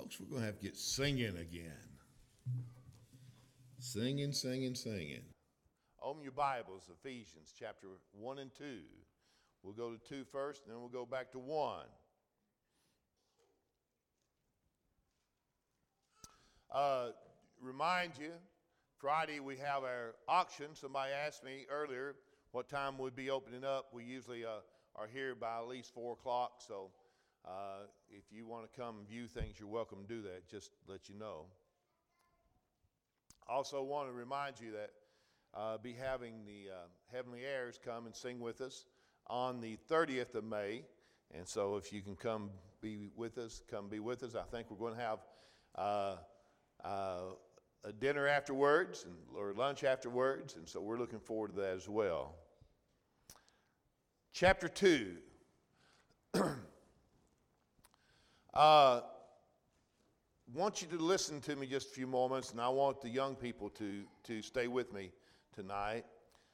Folks, we're going to have to get singing again. Singing, singing, singing. Open your Bibles, Ephesians chapter 1 and 2. We'll go to 2 first, and then we'll go back to 1. Remind you, Friday we have our auction. Somebody asked me earlier what time we'd be opening up. We usually are here by at least 4 o'clock, so if you want to come and view things, you're welcome to do that. Just let you know. Also want to remind you that be having the Heavenly Heirs come and sing with us on the 30th of May. And so if you can come be with us, come be with us. I think we're going to have a dinner afterwards or lunch afterwards. And so we're looking forward to that as well. Chapter 2. Want you to listen to me just a few moments, and I want the young people to stay with me tonight.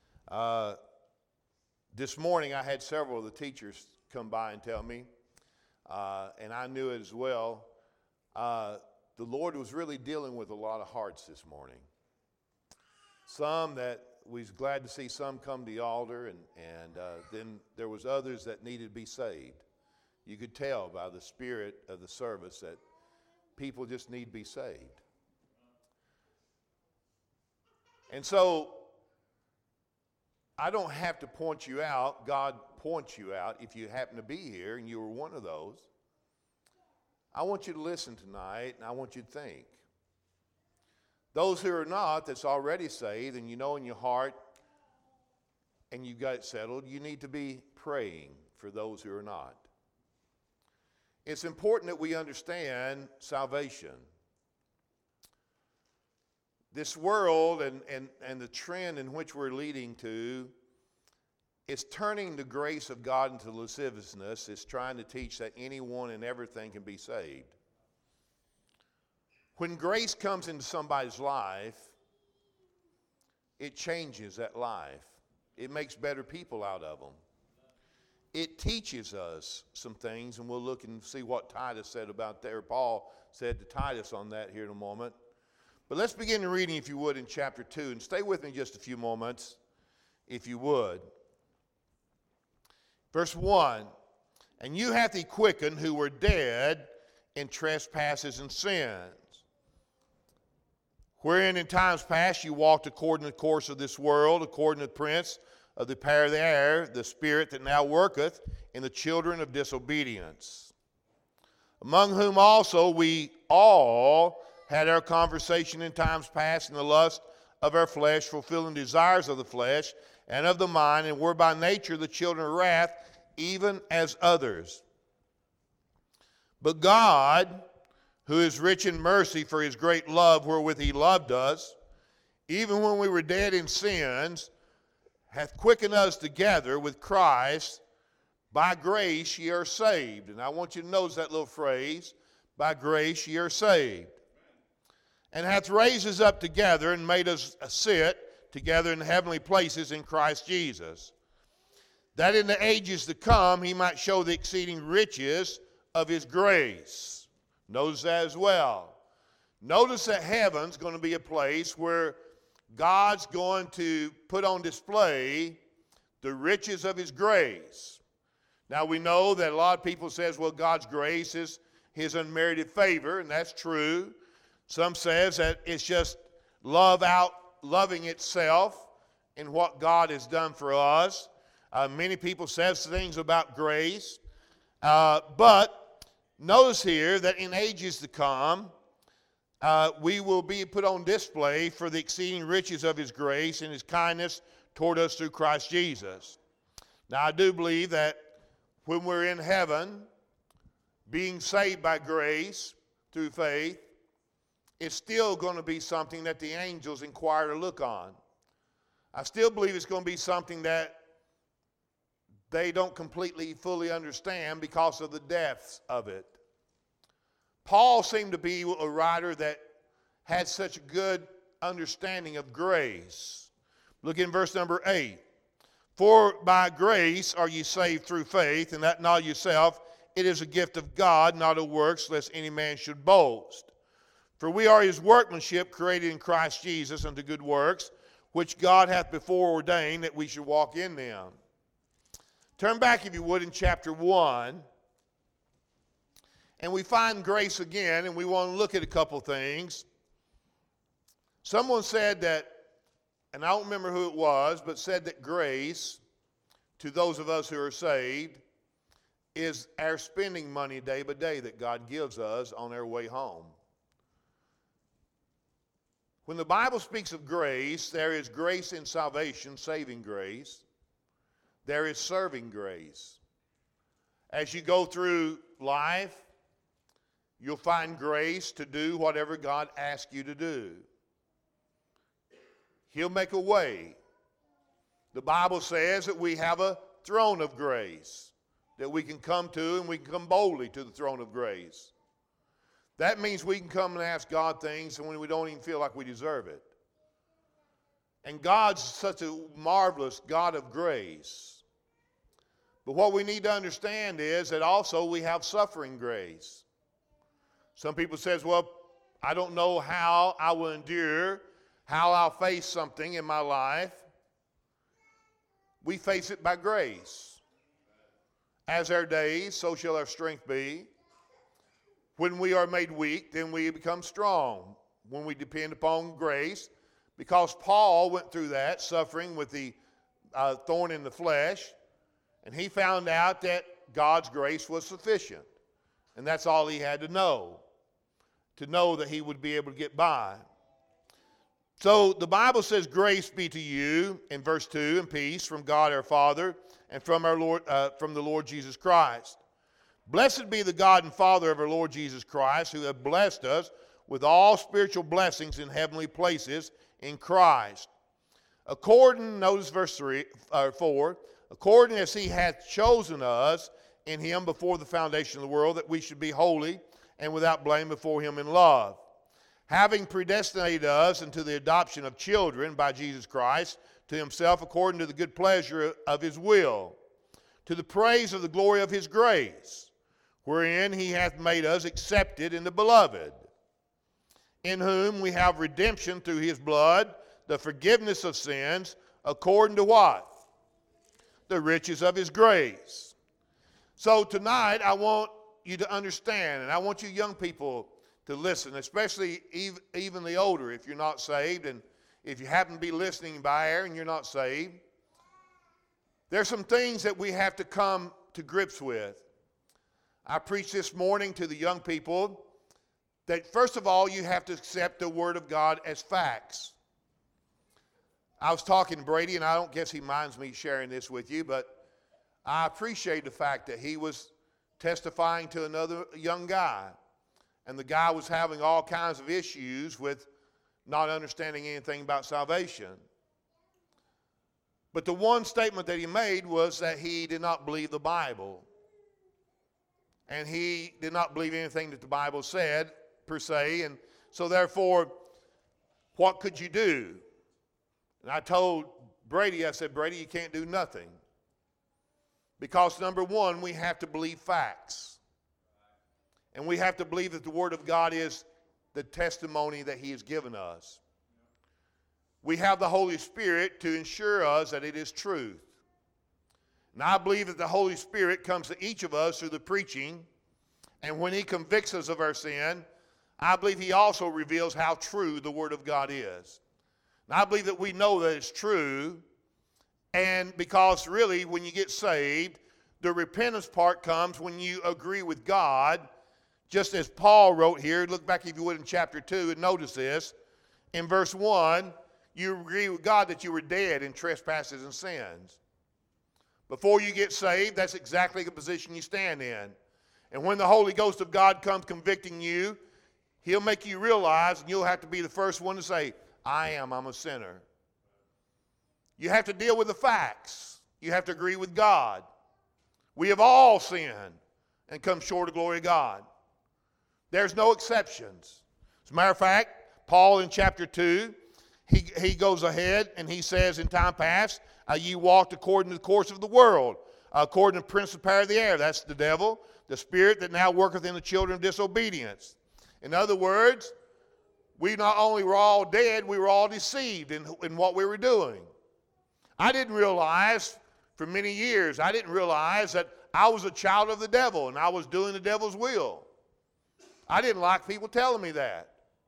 This morning I had several of the teachers come by and tell me, and I knew it as well, the Lord was really dealing with a lot of hearts this morning. Some that we was glad to see some come to the altar, and then there was others that needed to be saved. You could tell by the spirit of the service that people just need to be saved. And so I don't have to point you out. God points you out if you happen to be here and you were one of those. I want you to listen tonight, and I want you to think. Those who are not, that's already saved, and you know in your heart, and you've got it settled, you need to be praying for those who are not. It's important that we understand salvation. This world and the trend in which we're leading to is turning the grace of God into lasciviousness. It's trying to teach that anyone and everything can be saved. When grace comes into somebody's life, it changes that life. It makes better people out of them. It teaches us some things, and we'll look and see what Titus said about that, or Paul said to Titus on that here in a moment. But let's begin the reading, if you would, in chapter 2, and stay with me just a few moments, if you would. Verse 1, and you hath he quickened who were dead in trespasses and sins, wherein in times past you walked according to the course of this world, according to the prince of the power of the air, the spirit that now worketh in the children of disobedience, among whom also we all had our conversation in times past in the lust of our flesh, fulfilling desires of the flesh and of the mind, and were by nature the children of wrath, even as others. But God, who is rich in mercy for his great love wherewith he loved us, even when we were dead in sins, hath quickened us together with Christ. By grace ye are saved. And I want you to notice that little phrase, by grace ye are saved. And hath raised us up together and made us sit together in heavenly places in Christ Jesus, that in the ages to come he might show the exceeding riches of his grace. Notice that as well. Notice that heaven's going to be a place where God's going to put on display the riches of his grace. Now we know that a lot of people says, well, God's grace is his unmerited favor, and that's true. Some says that it's just loving itself in what God has done for us. Many people says things about grace. But notice here that in ages to come, we will be put on display for the exceeding riches of his grace and his kindness toward us through Christ Jesus. Now, I do believe that when we're in heaven, being saved by grace through faith, it's still going to be something that the angels inquire to look on. I still believe it's going to be something that they don't completely, fully understand because of the depths of it. Paul seemed to be a writer that had such a good understanding of grace. Look in verse number 8. For by grace are ye saved through faith, and that not yourself. it is a gift of God, not of works, lest any man should boast. For we are his workmanship, created in Christ Jesus unto good works, which God hath before ordained that we should walk in them. Turn back, if you would, in chapter 1. And we find grace again, and we want to look at a couple things. Someone said that, and I don't remember who it was, but said that grace, to those of us who are saved, is our spending money day by day that God gives us on our way home. When the Bible speaks of grace, there is grace in salvation, saving grace. There is serving grace. As you go through life, you'll find grace to do whatever God asks you to do. He'll make a way. The Bible says that we have a throne of grace that we can come to, and we can come boldly to the throne of grace. That means we can come and ask God things when we don't even feel like we deserve it. And God's such a marvelous God of grace. But what we need to understand is that also we have suffering grace. Some people says, well, I don't know how I will endure, how I'll face something in my life. We face it by grace. As our days, so shall our strength be. When we are made weak, then we become strong. When we depend upon grace, because Paul went through that, suffering with the thorn in the flesh, and he found out that God's grace was sufficient. And that's all he had to know that he would be able to get by. So the Bible says, grace be to you, in verse 2, and peace from God our Father and from the Lord Jesus Christ. Blessed be the God and Father of our Lord Jesus Christ, who hath blessed us with all spiritual blessings in heavenly places in Christ. According, notice verse 4, according as he hath chosen us in him before the foundation of the world, that we should be holy and without blame before him in love. Having predestinated us unto the adoption of children by Jesus Christ to himself according to the good pleasure of his will, to the praise of the glory of his grace, wherein he hath made us accepted in the beloved, in whom we have redemption through his blood, the forgiveness of sins, according to what? The riches of his grace. So tonight I want you to understand, and I want you young people to listen, especially even the older, if you're not saved, and if you happen to be listening by air and you're not saved. There's some things that we have to come to grips with. I preached this morning to the young people that first of all you have to accept the Word of God as facts. I was talking to Brady, and I don't guess he minds me sharing this with you, but I appreciate the fact that he was testifying to another young guy, and the guy was having all kinds of issues with not understanding anything about salvation. But the one statement that he made was that he did not believe the Bible. And he did not believe anything that the Bible said, per se. And so therefore, what could you do? And I told Brady, I said, Brady, you can't do nothing. Because number one, we have to believe facts. And we have to believe that the Word of God is the testimony that he has given us. We have the Holy Spirit to ensure us that it is truth. And I believe that the Holy Spirit comes to each of us through the preaching, and when he convicts us of our sin, I believe he also reveals how true the Word of God is. And I believe that we know that it's true, and because really when you get saved, the repentance part comes when you agree with God, just as Paul wrote here. Look back, if you would, in chapter 2 and notice this. In verse 1, you agree with God that you were dead in trespasses and sins. Before you get saved, that's exactly the position you stand in. And when the Holy Ghost of God comes convicting you, he'll make you realize, and you'll have to be the first one to say, I'm a sinner. You have to deal with the facts. You have to agree with God. We have all sinned and come short of glory of God. There's no exceptions. As a matter of fact, Paul in chapter 2, he goes ahead and he says, in time past, ye walked according to the course of the world, according to the prince of the power of the air. That's the devil, the spirit that now worketh in the children of disobedience. In other words, we not only were all dead, we were all deceived in what we were doing. I didn't realize for many years, I didn't realize that I was a child of the devil and I was doing the devil's will. I didn't like people telling me that.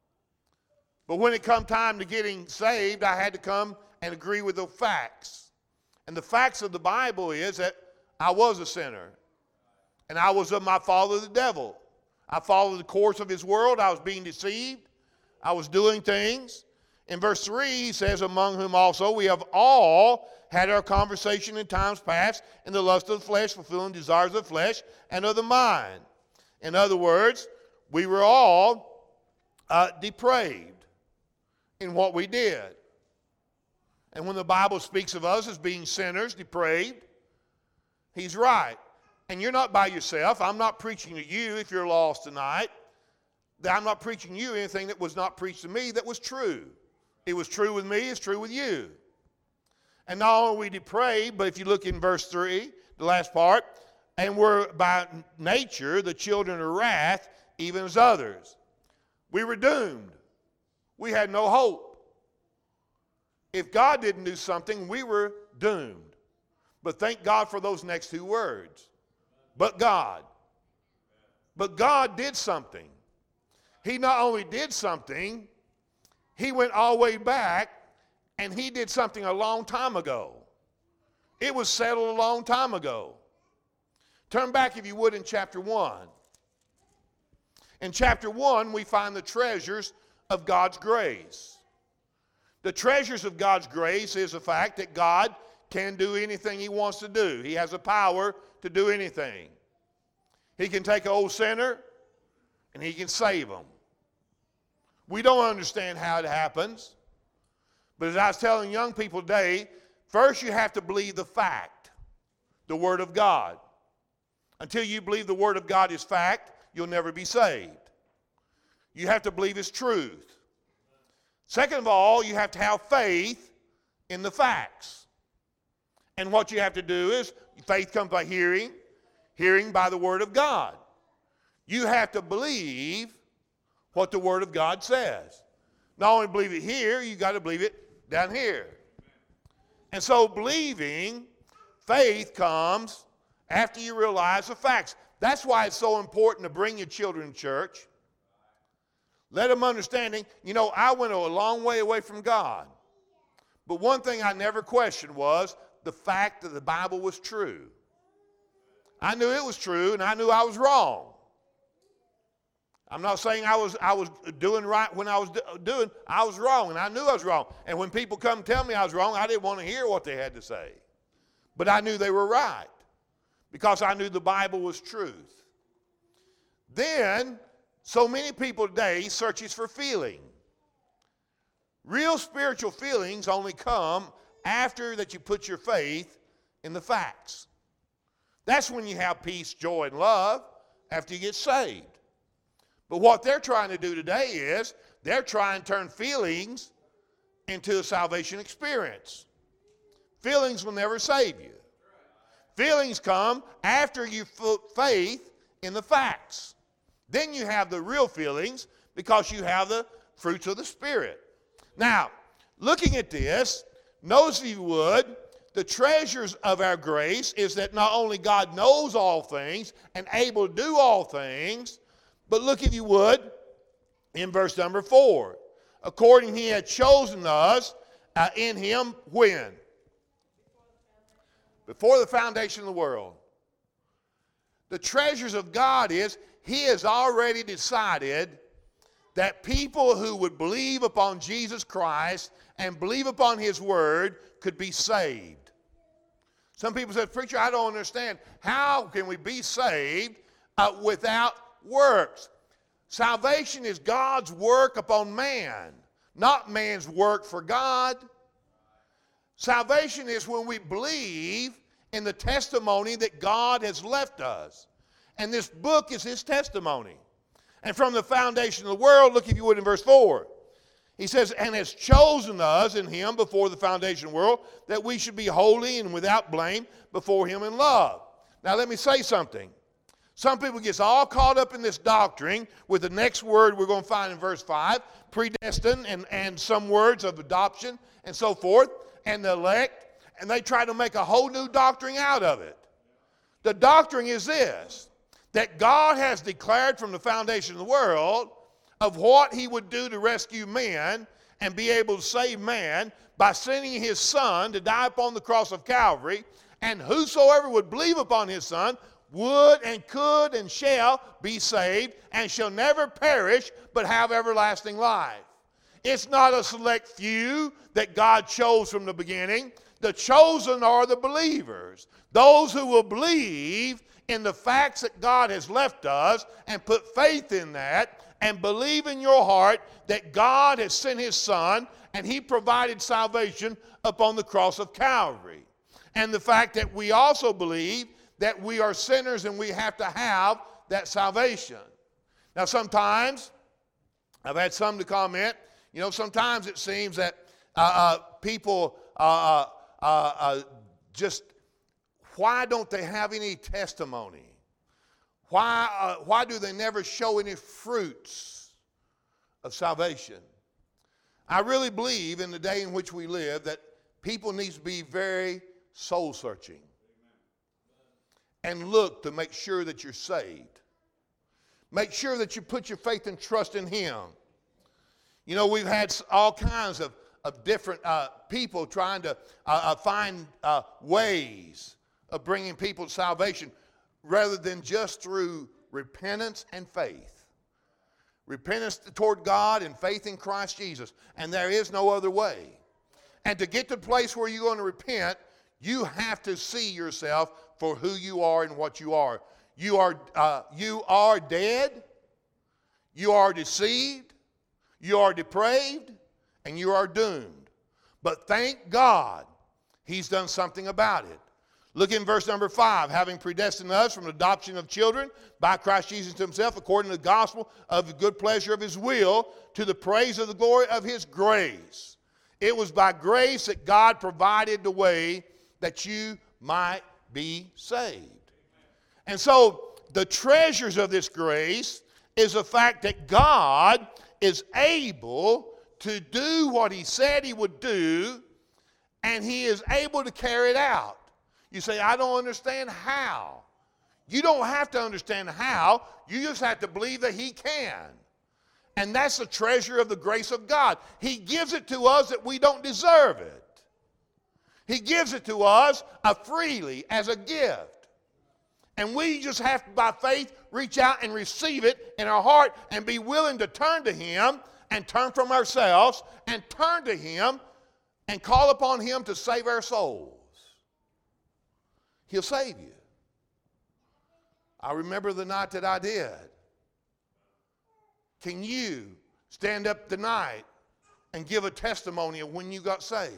But when it come time to getting saved, I had to come and agree with the facts. And the facts of the Bible is that I was a sinner. And I was of my father the devil. I followed the course of his world. I was being deceived. I was doing things. In verse 3, he says, among whom also we have all had our conversation in times past in the lust of the flesh, fulfilling desires of the flesh and of the mind. In other words, we were all depraved in what we did. And when the Bible speaks of us as being sinners, depraved, he's right. And you're not by yourself. I'm not preaching to you if you're lost tonight. I'm not preaching you anything that was not preached to me that was true. It was true with me, it's true with you. And not only are we depraved, but if you look in verse 3, the last part, and we're by nature the children of wrath, even as others. We were doomed. We had no hope. If God didn't do something, we were doomed. But thank God for those next two words. But God. But God did something. He not only did something, he went all the way back and he did something a long time ago. It was settled a long time ago. Turn back, if you would, in chapter 1. In chapter 1, we find the treasures of God's grace. The treasures of God's grace is the fact that God can do anything he wants to do. He has the power to do anything. He can take an old sinner and he can save them. We don't understand how it happens. But as I was telling young people today, first you have to believe the fact, the Word of God. Until you believe the Word of God is fact, you'll never be saved. You have to believe it's truth. Second of all, you have to have faith in the facts. And what you have to do is, faith comes by hearing, hearing by the Word of God. You have to believe what the Word of God says. Not only believe it here, you got to believe it down here. And so believing, faith comes after you realize the facts. That's why it's so important to bring your children to church. Let them understanding, I went a long way away from God. But one thing I never questioned was the fact that the Bible was true. I knew it was true, and I knew I was wrong. I'm not saying I was doing right when I was wrong, and I knew I was wrong. And when people come and tell me I was wrong, I didn't want to hear what they had to say. But I knew they were right because I knew the Bible was truth. Then, so many people today searches for feeling. Real spiritual feelings only come after that you put your faith in the facts. That's when you have peace, joy, and love, after you get saved. But what they're trying to do today is they're trying to turn feelings into a salvation experience. Feelings will never save you. Feelings come after you put faith in the facts. Then you have the real feelings because you have the fruits of the Spirit. Now, looking at this, notice if you would, the treasures of our grace is that not only God knows all things and able to do all things, but look if you would in verse number 4. According he had chosen us in him when? Before the foundation of the world. The treasures of God is he has already decided that people who would believe upon Jesus Christ and believe upon his word could be saved. Some people said, preacher, I don't understand. How can we be saved without works? Salvation is God's work upon man, not man's work for God. Salvation is when we believe in the testimony that God has left us. And this book is his testimony. And from the foundation of the world, look if you would in verse 4. He says, and has chosen us in him before the foundation of the world, that we should be holy and without blame before him in love. Now let me say something. Some people get all caught up in this doctrine with the next word we're going to find in verse 5, predestined, and some words of adoption and so forth, and the elect, and they try to make a whole new doctrine out of it. The doctrine is this, that God has declared from the foundation of the world of what he would do to rescue man and be able to save man by sending his Son to die upon the cross of Calvary, and whosoever would believe upon his Son would and could and shall be saved and shall never perish but have everlasting life. It's not a select few that God chose from the beginning. The chosen are the believers, those who will believe in the facts that God has left us and put faith in that and believe in your heart that God has sent his Son and he provided salvation upon the cross of Calvary. And the fact that we also believe that we are sinners and we have to have that salvation. Now sometimes, I've had some to comment, sometimes it seems that people just, why don't they have any testimony? Why do they never show any fruits of salvation? I really believe in the day in which we live that people need to be very soul searching and look to make sure that you're saved. Make sure that you put your faith and trust in him. We've had all kinds of different people trying to find ways of bringing people to salvation rather than just through repentance and faith. Repentance toward God and faith in Christ Jesus. And there is no other way. And to get to the place where you're going to repent, you have to see yourself for who you are and what you are. You are dead. You are deceived. You are depraved. And you are doomed. But thank God he's done something about it. Look in verse number 5. Having predestined us from adoption of children by Christ Jesus to himself, according to the gospel of the good pleasure of his will, to the praise of the glory of his grace. It was by grace that God provided the way that you might be saved. And so the treasures of this grace is the fact that God is able to do what he said he would do, and he is able to carry it out. You say, I don't understand how. You don't have to understand how. You just have to believe that he can. And that's the treasure of the grace of God. He gives it to us that we don't deserve it. He gives it to us freely as a gift. And we just have to, by faith, reach out and receive it in our heart and be willing to turn to him and turn from ourselves and turn to him and call upon him to save our souls. He'll save you. I remember the night that I did. Can you stand up tonight and give a testimony of when you got saved?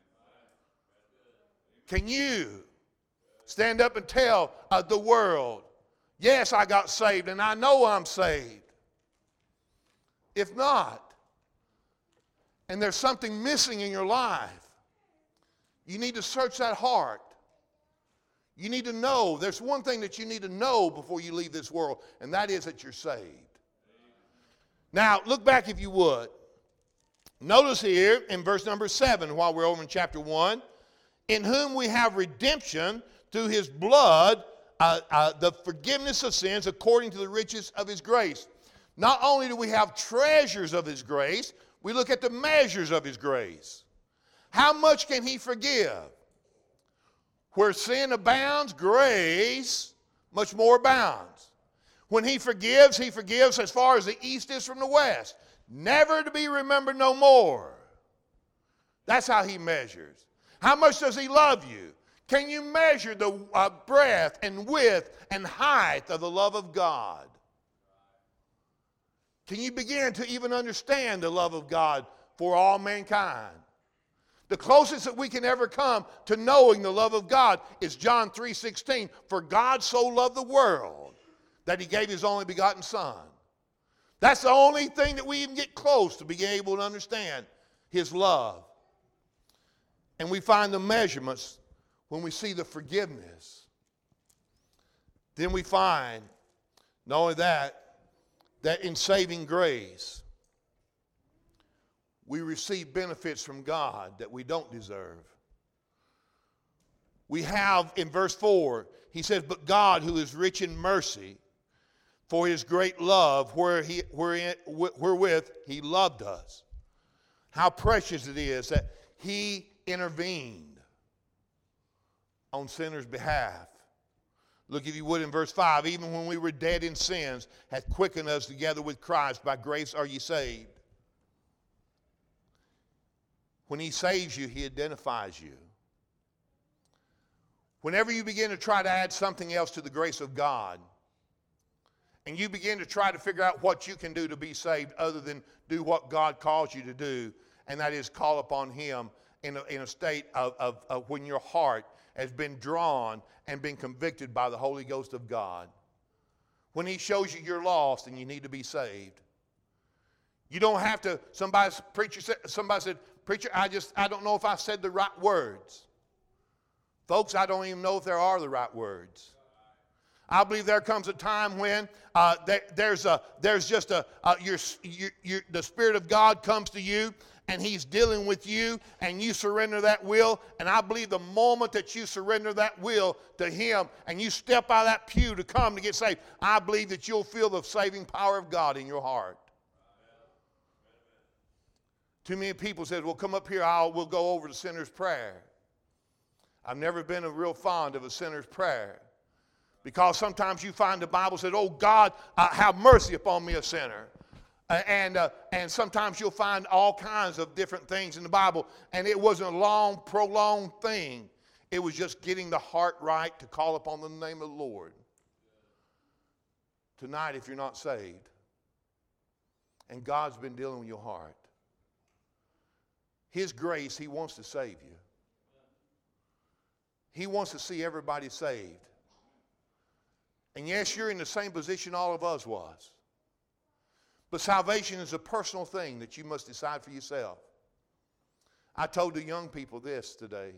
Can you stand up and tell the world, yes, I got saved and I know I'm saved? If not, and there's something missing in your life, you need to search that heart. You need to know, there's one thing that you need to know before you leave this world, and that is that you're saved. Now, look back if you would. Notice here in verse number 7, while we're over in chapter 1, in whom we have redemption through his blood, the forgiveness of sins according to the riches of his grace. Not only do we have treasures of his grace, we look at the measures of his grace. How much can he forgive? Where sin abounds, grace much more abounds. When he forgives as far as the east is from the west, never to be remembered no more. That's how he measures. How much does he love you? Can you measure the breadth and width and height of the love of God? Can you begin to even understand the love of God for all mankind? The closest that we can ever come to knowing the love of God is John 3:16. For God so loved the world that he gave his only begotten Son. That's the only thing that we even get close to being able to understand his love. And we find the measurements when we see the forgiveness. Then we find Not only that in saving grace, we receive benefits from God that we don't deserve. We have in verse 4, he says, but God who is rich in mercy, for his great love wherewith he loved us. How precious it is that he intervened on sinners' behalf. Look, if you would, in verse 5, even when we were dead in sins, hath quickened us together with Christ. By grace are ye saved. When he saves you, he identifies you. Whenever you begin to try to add something else to the grace of God, and you begin to try to figure out what you can do to be saved other than do what God calls you to do, and that is call upon him in a state of when your heart has been drawn and been convicted by the Holy Ghost of God. When he shows you you're lost and you need to be saved. You don't have to, somebody said, preacher, I don't know if I said the right words. Folks, I don't even know if there are the right words. I believe there comes a time when the Spirit of God comes to you and he's dealing with you and you surrender that will. And I believe the moment that you surrender that will to him and you step out of that pew to come to get saved, I believe that you'll feel the saving power of God in your heart. Too many people said, well, come up here, we'll go over the sinner's prayer. I've never been real fond of a sinner's prayer. Because sometimes you find the Bible said, oh God, have mercy upon me, a sinner. And sometimes you'll find all kinds of different things in the Bible. And it wasn't a long, prolonged thing. It was just getting the heart right to call upon the name of the Lord. Tonight, if you're not saved, and God's been dealing with your heart, his grace, he wants to save you. He wants to see everybody saved. And yes, you're in the same position all of us was. But salvation is a personal thing that you must decide for yourself. I told the young people this today.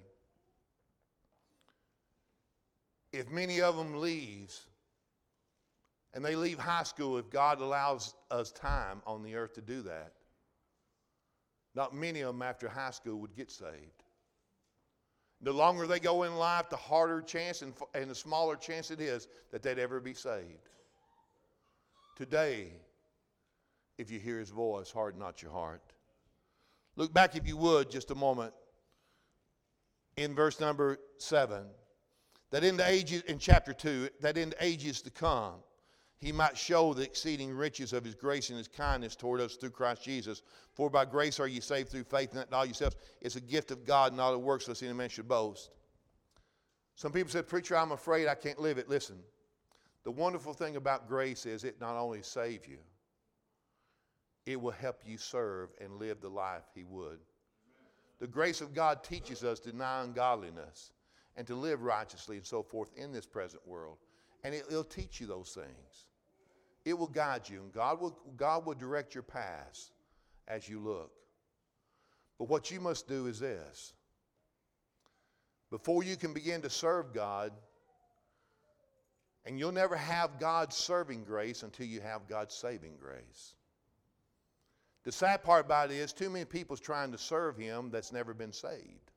If many of them leaves, and they leave high school, if God allows us time on the earth to do that, not many of them after high school would get saved. The longer they go in life, the harder chance and the smaller chance it is that they'd ever be saved. Today, if you hear his voice, harden not your heart. Look back, if you would, just a moment, in verse number 7. That in the ages, in chapter 2, that in the ages to come, he might show the exceeding riches of his grace and his kindness toward us through Christ Jesus. For by grace are ye saved through faith, and that not yourselves. It's a gift of God, not of works, lest any man should boast. Some people said, preacher, I'm afraid I can't live it. Listen, the wonderful thing about grace is it not only saves you, it will help you serve and live the life he would. The grace of God teaches us to deny ungodliness and to live righteously and so forth in this present world. And it'll teach you those things. It will guide you, and God will direct your paths as you look. But what you must do is this. Before you can begin to serve God, and you'll never have God's serving grace until you have God's saving grace. The sad part about it is too many people's trying to serve him that's never been saved.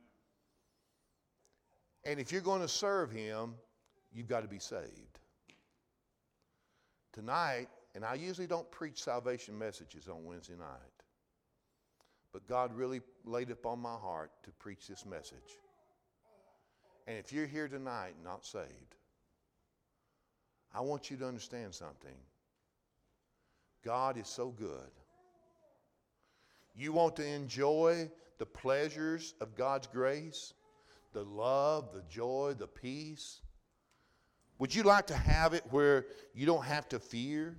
And if you're going to serve him, you've got to be saved. Tonight, and I usually don't preach salvation messages on Wednesday night, but God really laid it upon my heart to preach this message. And if you're here tonight not saved, I want you to understand something. God is so good. You want to enjoy the pleasures of God's grace, the love, the joy, the peace. Would you like to have it where you don't have to fear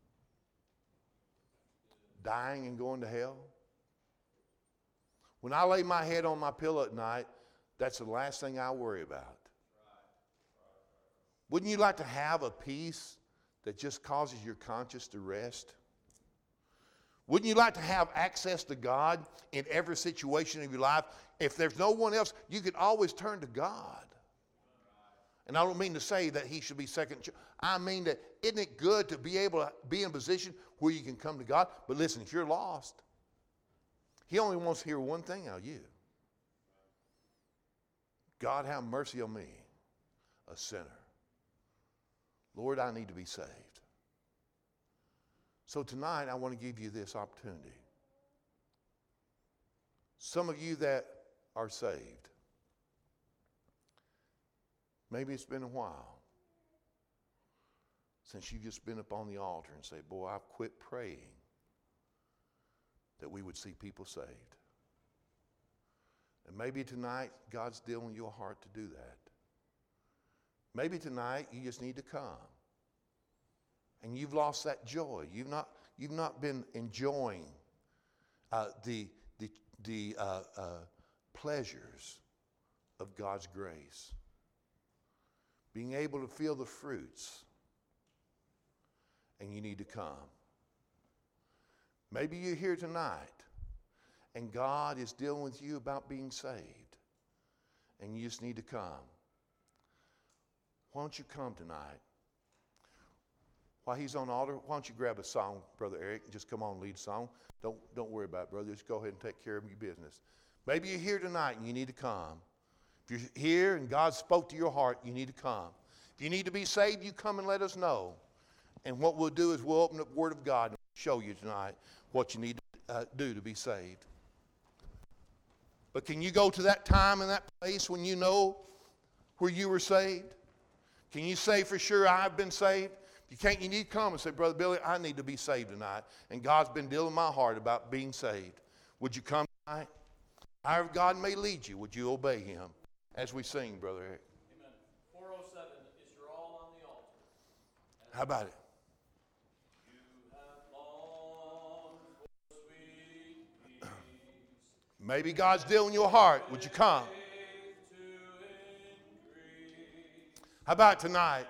dying and going to hell? When I lay my head on my pillow at night, that's the last thing I worry about. Wouldn't you like to have a peace that just causes your conscience to rest? Wouldn't you like to have access to God in every situation of your life? If there's no one else, you could always turn to God. And I don't mean to say that he should be second. I mean that isn't it good to be able to be in a position where you can come to God? But listen, if you're lost, he only wants to hear one thing out of you. God, have mercy on me, a sinner. Lord, I need to be saved. So tonight, I want to give you this opportunity. Some of you that are saved, maybe it's been a while since you've just been up on the altar and say, boy, I've quit praying that we would see people saved. And maybe tonight, God's dealing with your heart to do that. Maybe tonight, you just need to come. And you've lost that joy. You've not been enjoying the pleasures of God's grace. Being able to feel the fruits. And you need to come. Maybe you're here tonight and God is dealing with you about being saved. And you just need to come. Why don't you come tonight? While he's on the altar, why don't you grab a song, Brother Eric, and just come on and lead a song. Don't worry about it, brother. Just go ahead and take care of your business. Maybe you're here tonight and you need to come. If you're here and God spoke to your heart, you need to come. If you need to be saved, you come and let us know. And what we'll do is we'll open up the Word of God and show you tonight what you need to do to be saved. But can you go to that time and that place when you know where you were saved? Can you say for sure, I've been saved? If you can't, you need to come and say, Brother Billy, I need to be saved tonight. And God's been dealing with my heart about being saved. Would you come tonight? However God may lead you, would you obey him as we sing, Brother Eric? Amen. 407 is your all on the altar. How about it? You have longed for sweet peace. Maybe God's dealing with your heart. Would you come? How about tonight?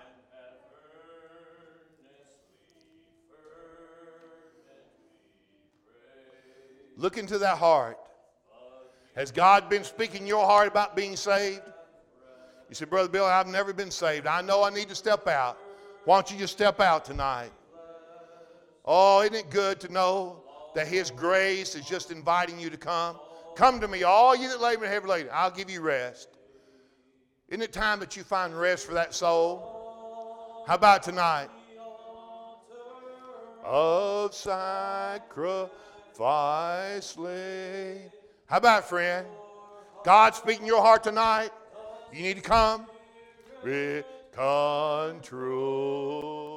Look into that heart. Has God been speaking in your heart about being saved? You say, Brother Bill, I've never been saved. I know I need to step out. Why don't you just step out tonight? Oh, isn't it good to know that his grace is just inviting you to come? Come to me, all you that labor and heavy laden. I'll give you rest. Isn't it time that you find rest for that soul? How about tonight? Of sacrifice laid. How about, friend? God speaking your heart tonight. You need to come. Control.